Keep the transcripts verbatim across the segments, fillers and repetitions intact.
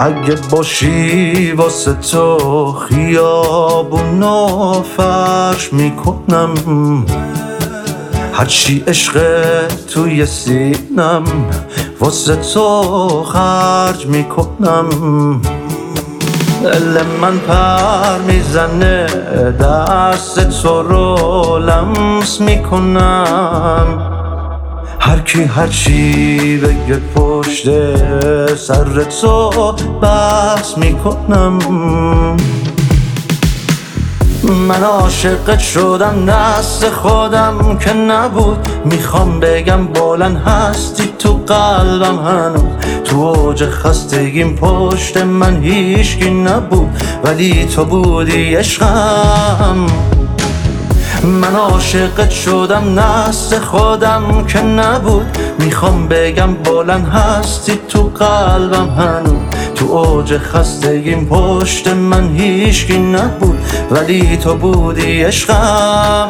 اگه باشی واسه تو خیابونو فرش میکنم، هرچی عشق توی سینم واسه تو خرج میکنم. دل من پر میزنه دست تو رو لمس میکنم، هر کی هر چی بگه پشت سر تو بحث میکنم. من عاشقت شدم دست خودم که نبود، میخوام بگم بلند هستی تو قلبم هنوز، تو اوج خستگیم پشت من هیچکی نبود ولی تو بودی عشقم. من عاشقت شدم دست خودم که نبود، میخوام بگم بلند هستی تو قلبم هنوز، تو اوج خستگیم پشت من هیچکی نبود ولی تو بودی عشقم.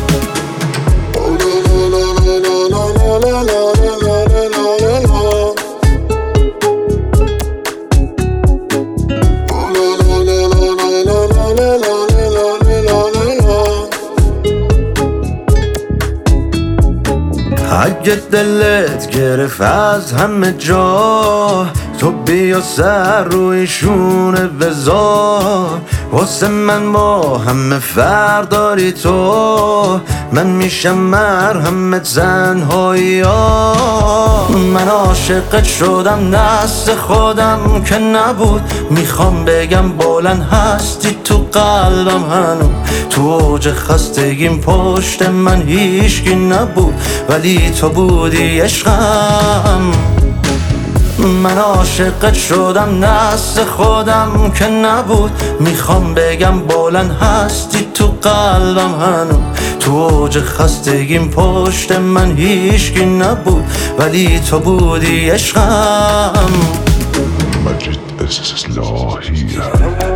اگه دلت گرفت از همه جا، تو بیا سر روی شونه بذار، واسه من با همه فرق داری تو، من میشم مرهم تنهایی ها. من عاشقت شدم دست خودم که نبود، میخوام بگم بلند هستی تو قلبم هنوز، تو اوج خستگیم پشت من هیچکی نبود ولی تو بودی عشقم. من عاشقت شدم دست خودم که نبود، میخوام بگم بلند هستی تو قلبم هنوز، تو اوج خستگیم پشت من هیچکی نبود ولی تو بودی عشقم. مجید اصلاحی